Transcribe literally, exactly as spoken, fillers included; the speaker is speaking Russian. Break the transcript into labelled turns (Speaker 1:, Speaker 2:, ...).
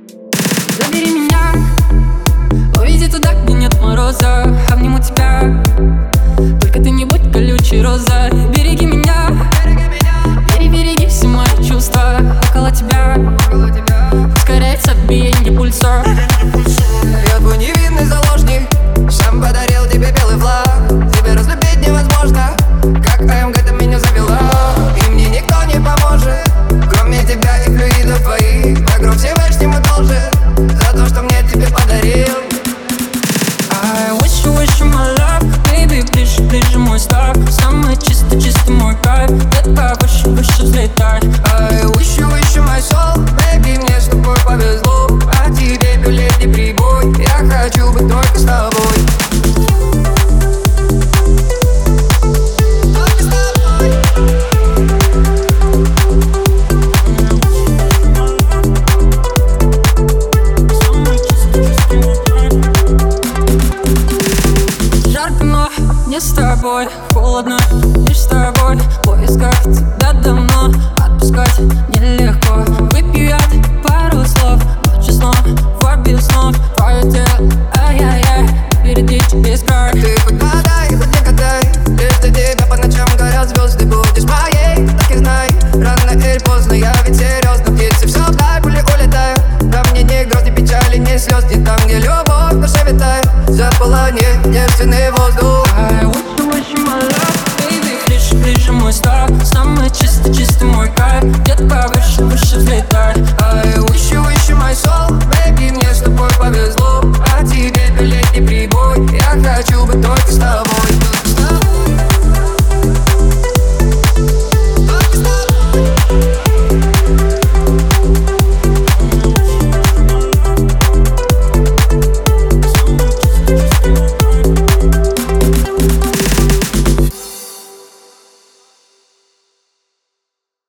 Speaker 1: Забери меня, увези туда, где нет мороза. Обниму тебя, только ты не будь колючей роза. Береги меня, перебереги все мои чувства. Около тебя ускоряется биение пульса.
Speaker 2: Я твой невинный заложник, сам подарил тебе белый флаг. Тебя разлюбить невозможно, как АМГ ты меня завела. И мне никто не поможет, кроме тебя и флюидов твоих. Нагру Всевышнему должен за то, что мне тебе подарил.
Speaker 1: I wish you, wish you my love, baby, ближе, ближе мой стак. Самый чистый, чистый мой кайф, детка, выше, выше взлетай.
Speaker 2: I wish you, wish you my soul, baby, мне с тобой повезло. А тебе билет не прибой, я хочу быть только с тобой.
Speaker 1: Не с тобой, холодно, лишь с тобой. В поисках тебя давно, отпускать нелегко. Выпью я пару слов, ночью снов, в обе снов. Твое тело, ай-яй-яй, впереди тебе искать.
Speaker 2: Ты хоть гадай, хоть не гадай, лишь для тебя по ночам горят звезды. Будешь моей, так и знай, рано или поздно я ведь серьезно. Птицы все вдаль, пули улетают. Да мне ни гроз, ни печали, ни слез. Не там, где любовь наша витает. Заполони девственный воздух.